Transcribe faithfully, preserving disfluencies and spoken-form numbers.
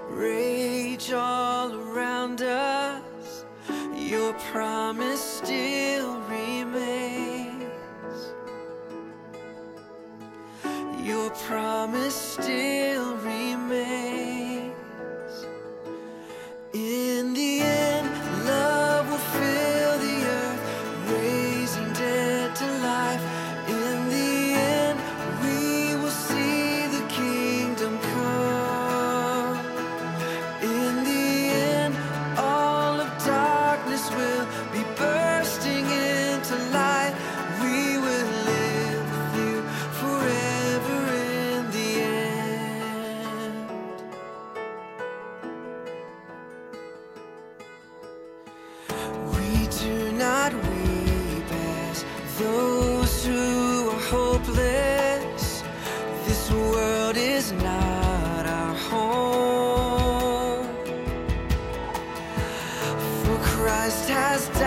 rage all around us, your promise still remains. Your promise still remains. In the end, love will fill the earth, raising dead to life. In the end, we will see the kingdom come. In the end, all of darkness will be bursting into light. We will live with you forever in the end. We do not weep as those who are hopeless. This world is not our home, for Christ has died.